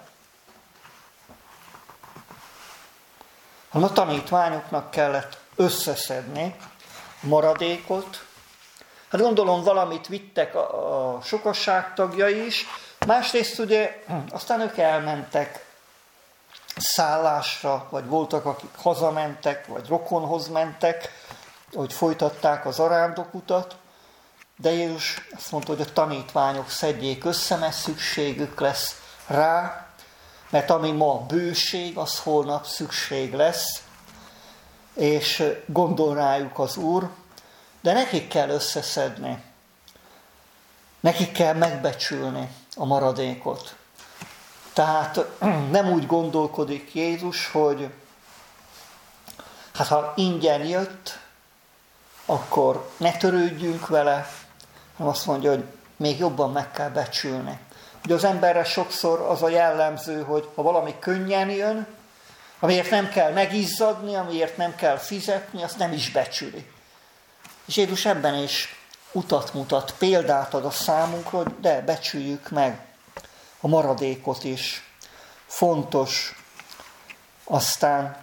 Hanem a tanítványoknak kellett összeszedni a maradékot. Hát gondolom valamit vittek a sokasság tagjai is, másrészt ugye aztán ők elmentek szállásra, vagy voltak, akik hazamentek, vagy rokonhoz mentek, hogy folytatták az arándokutat, de Jézus azt mondta, hogy a tanítványok szedjék össze, mert szükségük lesz rá, mert ami ma bőség, az holnap szükség lesz, és gondol rájuk az Úr, de nekik kell összeszedni, nekik kell megbecsülni a maradékot. Tehát nem úgy gondolkodik Jézus, hogy hát ha ingyen jött, akkor ne törődjünk vele, hanem azt mondja, hogy még jobban meg kell becsülni. Ugye az emberre sokszor az a jellemző, hogy ha valami könnyen jön, amiért nem kell megizzadni, amiért nem kell fizetni, azt nem is becsüli. És Jézus ebben is utat mutat, példát ad a számunkra, hogy de becsüljük meg a maradékot is. Fontos. Aztán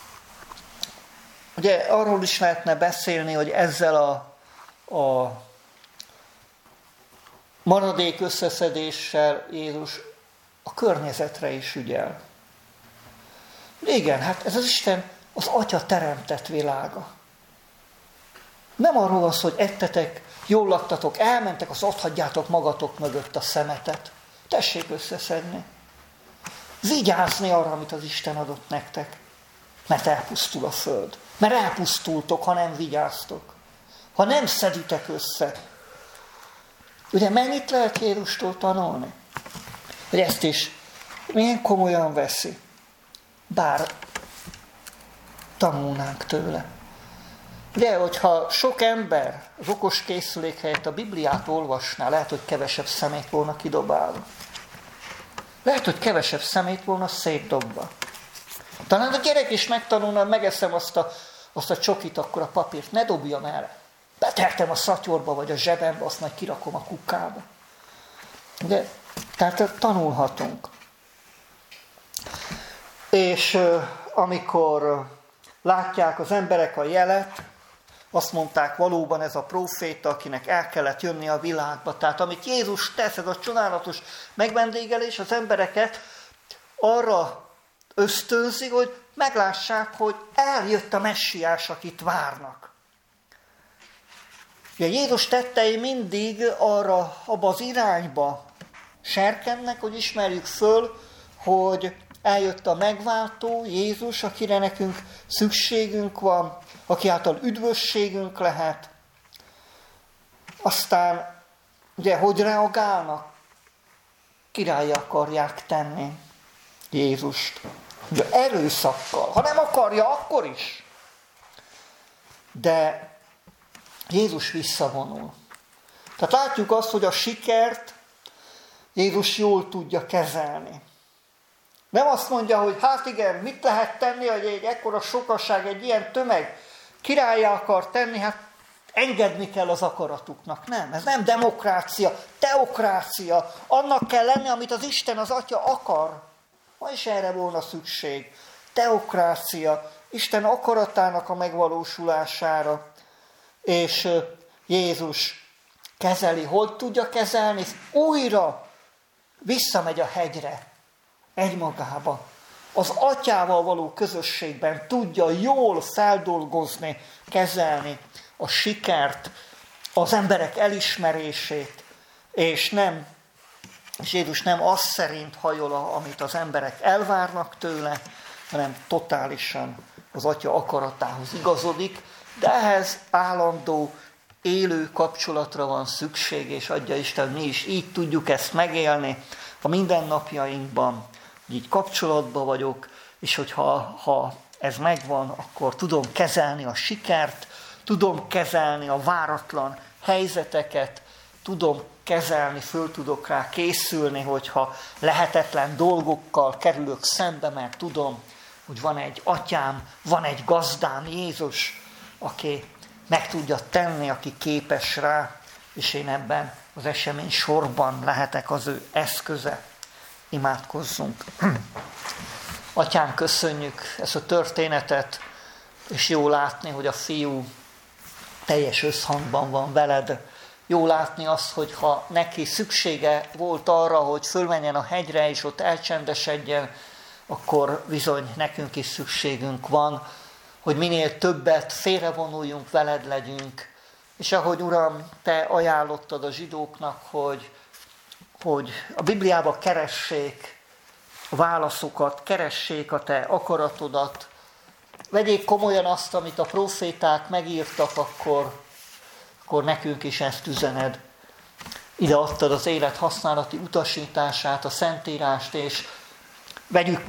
ugye arról is lehetne beszélni, hogy ezzel a maradék összeszedéssel Jézus a környezetre is ügyel. Igen, hát ez az Isten az Atya teremtett világa. Nem arról van szó, hogy ettetek, jól laktatok, elmentek, azt ott hagyjátok magatok mögött a szemetet. Tessék összeszedni. Vigyázni arra, amit az Isten adott nektek. Mert elpusztul a föld. Mert elpusztultok, ha nem vigyáztok. Ha nem szeditek össze. Ugye mennyit lehet Jézustól tanulni? Hogy ezt is milyen komolyan veszi. Bár tanulnánk tőle. Ugye, hogyha sok ember az okos készülék helyett a Bibliát olvasná, lehet, hogy kevesebb szemét volna kidobálva. Lehet, hogy kevesebb szemét volna szétdobva. Talán a gyerek is megtanulna, megeszem azt a csokit, akkor a papírt ne dobjam el. Betertem a szatyorba, vagy a zsebembe, azt majd kirakom a kukába. De, tehát tanulhatunk. És amikor látják az emberek a jelet, azt mondták, valóban ez a próféta, akinek el kellett jönni a világba. Tehát amit Jézus tesz, ez a csodálatos megvendégelés, az embereket arra ösztönzi, hogy meglássák, hogy eljött a messiás, akit várnak. Ugye Jézus tettei mindig abba az irányba serkennek, hogy ismerjük föl, hogy eljött a megváltó, Jézus, akire nekünk szükségünk van, aki által üdvösségünk lehet. Aztán, ugye, hogy reagálnak? Királlyá akarják tenni Jézust. Ugye, erőszakkal. Ha nem akarja, akkor is. De Jézus visszavonul. Tehát látjuk azt, hogy a sikert Jézus jól tudja kezelni. Nem azt mondja, hogy hát igen, mit lehet tenni, hogy egy ekkora sokaság, egy ilyen tömeg királlyá akar tenni, hát engedni kell az akaratuknak. Nem, ez nem demokrácia, teokrácia. Annak kell lenni, amit az Isten, az Atya akar. Ma is erre volna szükség. Teokrácia, Isten akaratának a megvalósulására. És Jézus kezeli. Hogy tudja kezelni? Újra visszamegy a hegyre. Egymagába. Az Atyával való közösségben tudja jól feldolgozni, kezelni a sikert, az emberek elismerését, és Jézus nem az szerint hajol, amit az emberek elvárnak tőle, hanem totálisan az Atya akaratához igazodik, de ehhez állandó, élő kapcsolatra van szükség, és adja Isten, mi is így tudjuk ezt megélni a mindennapjainkban, így kapcsolatban vagyok, és hogyha ez megvan, akkor tudom kezelni a sikert, tudom kezelni a váratlan helyzeteket, tudom kezelni, föl tudok rá készülni, hogyha lehetetlen dolgokkal kerülök szembe, mert tudom, hogy van egy atyám, van egy gazdám, Jézus, aki meg tudja tenni, aki képes rá, és én ebben az esemény sorban lehetek az ő eszköze. Imádkozzunk. Atyán, köszönjük ezt a történetet, és jó látni, hogy a fiú teljes összhangban van veled. Jó látni azt, hogy ha neki szüksége volt arra, hogy fölmenjen a hegyre, és ott elcsendesedjen, akkor bizony nekünk is szükségünk van, hogy minél többet félrevonuljunk, veled legyünk. És ahogy Uram, te ajánlottad a zsidóknak, hogy a Bibliába keressék a válaszokat, keressék a te akaratodat, vegyék komolyan azt, amit a proféták megírtak, akkor nekünk is ezt üzened. Ide adtad az élet használati utasítását, a Szentírást, és vegyük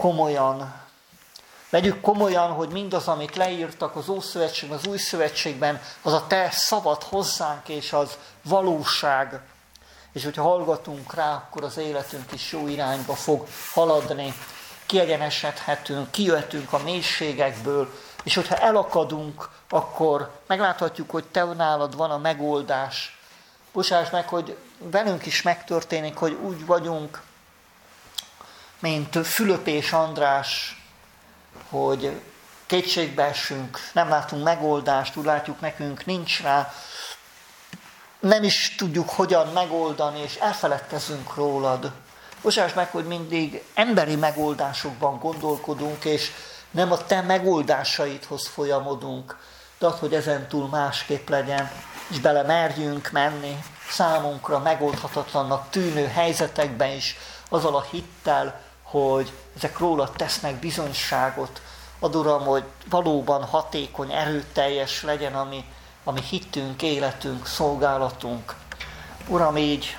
komolyan, hogy mindaz, amit leírtak az Ószövetségben, az Új Szövetségben, az a te szavad hozzánk, és az valóság. És hogyha hallgatunk rá, akkor az életünk is jó irányba fog haladni, kiegyenesedhetünk, kijöhetünk a mélységekből, és hogyha elakadunk, akkor megláthatjuk, hogy te nálad van a megoldás. Bocsáss meg, hogy velünk is megtörténik, hogy úgy vagyunk, mint Fülöp és András, hogy kétségbe esünk, nem látunk megoldást, úgy látjuk, nekünk nincs rá, nem is tudjuk hogyan megoldani, és elfeledkezünk rólad. Bocsáss meg, hogy mindig emberi megoldásokban gondolkodunk, és nem a te megoldásaidhoz folyamodunk, de az, hogy ezentúl másképp legyen, és bele merjünk menni számunkra megoldhatatlannak tűnő helyzetekben is, azzal a hittel, hogy ezek rólad tesznek bizonyságot. Add, Uram, hogy valóban hatékony, erőteljes legyen a mi hittünk, életünk, szolgálatunk. Uram, így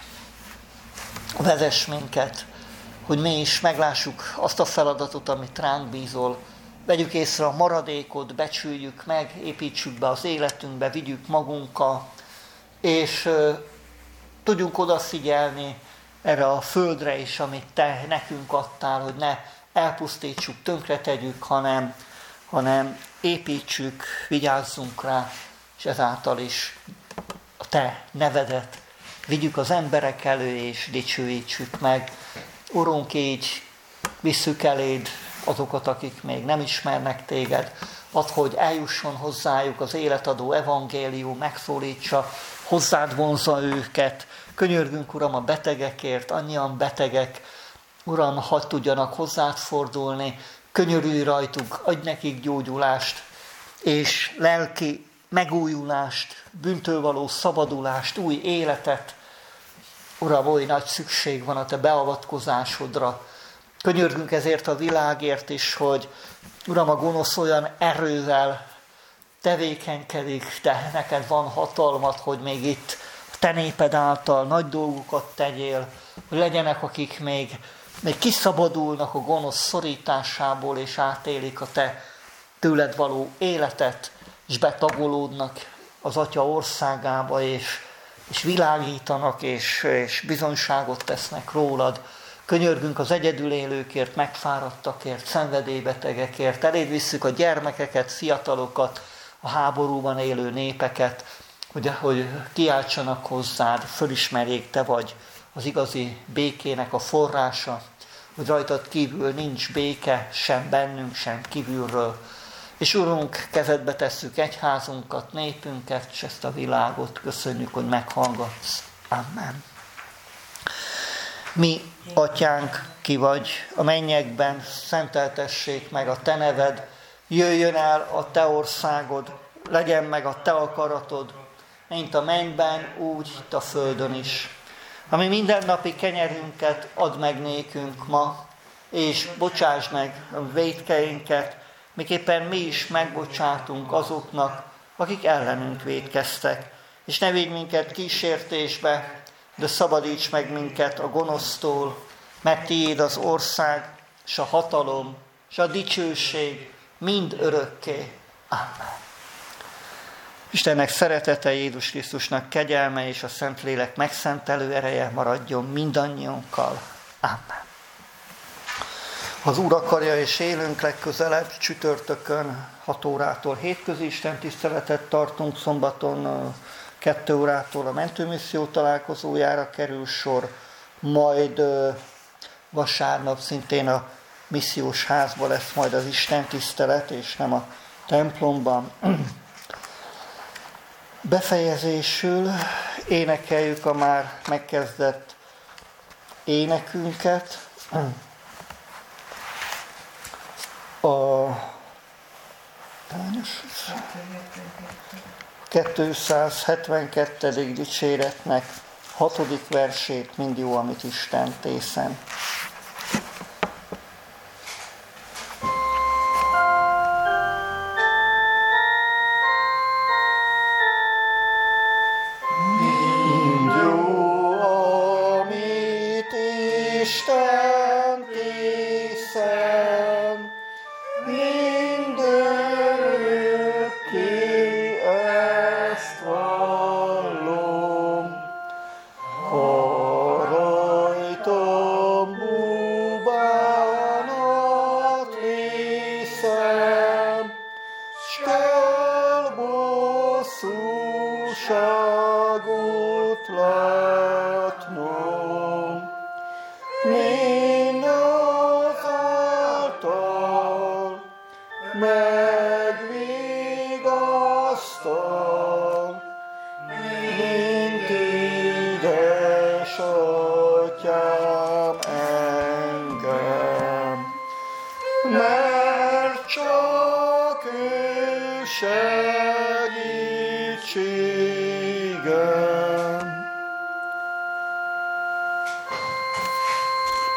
vezess minket, hogy mi is meglássuk azt a feladatot, amit ránk bízol. Vegyük észre a maradékot, becsüljük meg, építsük be az életünkbe, vigyük magunkkal, és tudjunk odafigyelni erre a földre is, amit Te nekünk adtál, hogy ne elpusztítsuk, tönkretegyük, hanem építsük, vigyázzunk rá, és ezáltal is a Te nevedet vigyük az emberek elő, és dicsőítsük meg. Urunk, így visszük eléd azokat, akik még nem ismernek Téged. Add, hogy eljusson hozzájuk az életadó evangélium, megszólítsa, hozzád vonzza őket. Könyörgünk, Uram, a betegekért, annyian betegek. Uram, hadd tudjanak hozzád fordulni, könyörülj rajtuk, adj nekik gyógyulást, és lelki megújulást, bűntől való szabadulást, új életet. Uram, oly nagy szükség van a Te beavatkozásodra. Könyörgünk ezért a világért is, hogy Uram, a gonosz olyan erővel tevékenykedik, de neked van hatalmat, hogy még itt a Te néped által nagy dolgokat tegyél, hogy legyenek, akik még kiszabadulnak a gonosz szorításából, és átélik a Te tőled való életet, és betagolódnak az Atya országába, és világítanak, és bizonyságot tesznek rólad. Könyörgünk az egyedül élőkért, megfáradtakért, szenvedélybetegekért, eléd visszük a gyermekeket, fiatalokat, a háborúban élő népeket, hogy kiáltsanak hozzád, fölismerjék, Te vagy az igazi békének a forrása, hogy rajtad kívül nincs béke, sem bennünk, sem kívülről. És Urunk, kezedbe tesszük egyházunkat, népünket, és ezt a világot. Köszönjük, hogy meghallgatsz. Amen. Mi, Atyánk, ki vagy a mennyekben, szenteltessék meg a Te neved, jöjjön el a Te országod, legyen meg a Te akaratod, mint a mennyben, úgy itt a földön is. Ami mindennapi kenyerünket add meg nékünk ma, és bocsásd meg a vétkeinket, miképpen mi is megbocsátunk azoknak, akik ellenünk vétkeztek. És ne vigy minket kísértésbe, de szabadíts meg minket a gonosztól, mert Tiéd az ország, és a hatalom, és a dicsőség mind örökké. Amen. Istennek szeretete, Jézus Krisztusnak kegyelme és a Szentlélek megszentelő ereje maradjon mindannyiunkkal. Amen. Az Úr akarja, és élünk legközelebb, csütörtökön 6 órától hétközi Isten tiszteletet tartunk, szombaton 2 órától a mentőmisszió találkozójára kerül sor, majd vasárnap szintén a missziós házban lesz majd az Isten tisztelet, és nem a templomban. Befejezésül énekeljük a már megkezdett énekünket. A 272. dicséretnek 6. versét, mind jó, amit Isten tészen. Mind jó, amit Isten tészen, mindörökké ezt vallom, ha rajtam búbánat viszem, s kell bosszúságot látnom, mindazáltal megvigasztal, mint édes Atyám engem, mert csak ő sem